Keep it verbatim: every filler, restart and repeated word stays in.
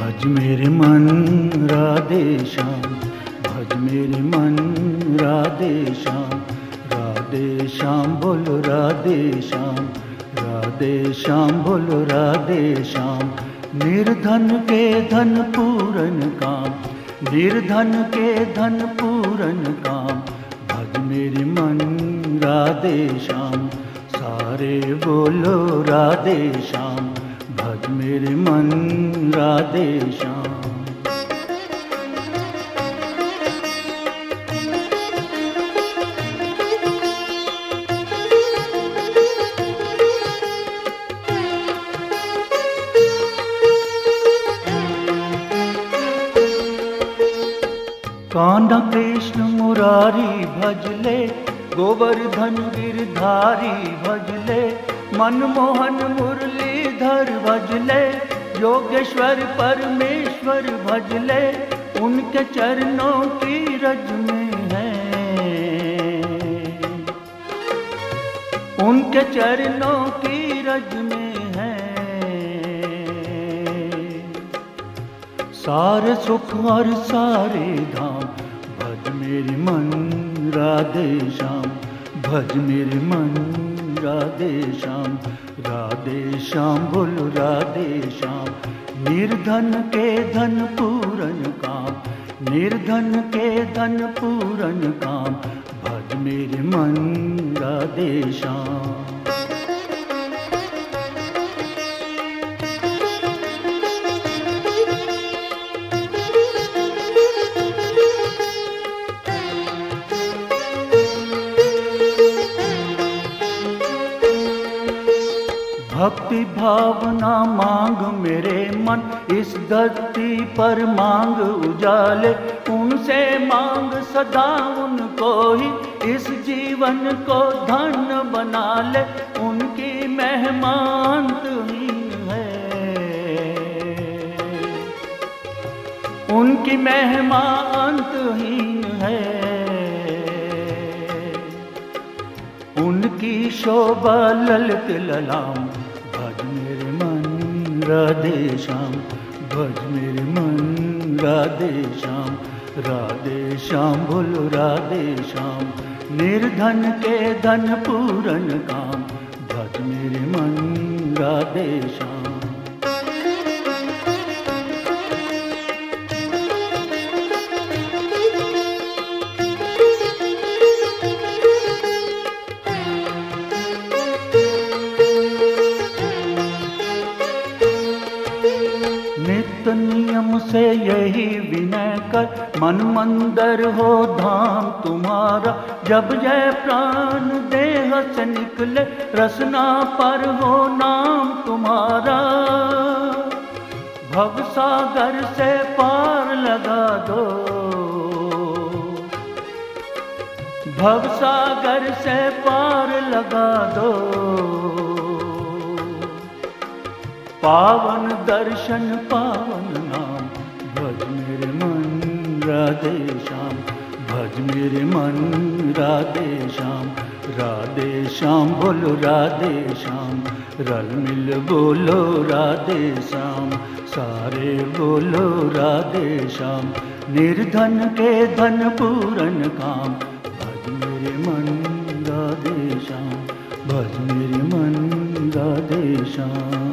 भज मेरे मन राधे श्याम, भज मेरे मन राधे श्याम। राधे श्याम बोलो राधे श्याम, राधे श्याम बोलो राधे श्याम। निर्धन के धन पूरन काम, निर्धन के धन पूरन काम। भज मेरे मन राधे श्याम, सारे बोलो राधे श्याम। भज मेरे मन राधे श्याम। कान्हा कृष्ण मुरारी भजले, गोवर्धन गिरधारी भजले। मनमोहन मुरलीधर भजले, योगेश्वर परमेश्वर भजले। उनके चरणों की रज में है, उनके चरणों की रज में है सारे सुख और सारे धाम। भज मेरे मन राधे श्याम, भज मेरे मन राधे श्याम। राधे श्याम बोलो राधे श्याम। निर्धन के धन पूरन काम, निर्धन के धन पूरन काम। भज मेरे मन राधे श्याम। भक्ति भावना मांग मेरे मन, इस धरती पर मांग उजाले। उनसे मांग सदा उनको ही, इस जीवन को धन्य बना ले। उनकी महिमा अंतहीन है, उनकी महिमा अंतहीन है। उनकी शोभा ललित ललाम। भज मेरे मन राधे श्याम, भज मेरे मन राधे श्याम। राधे श्याम बोलो राधे श्याम। निर्धन के धन पूरन काम। भज मेरे मन राधे श्याम। नित्य नियम से यही विनय कर, मन मंदिर हो धाम तुम्हारा। जब जय प्राण देह से निकले, रसना पर हो नाम तुम्हारा। भव सागर से पार लगा दो, भव सागर से पार लगा दो। पावन दर्शन पावन नाम। भज मेरे मन राधे श्याम, भज मेरे मन राधे श्याम। राधे श्याम बोलो राधे श्याम। रल मिल बोलो राधे श्याम, सारे बोलो राधे श्याम। निर्धन के धन पूरन काम। भज मेरे मन राधे श्याम, भज मेरे मन राधे श्याम।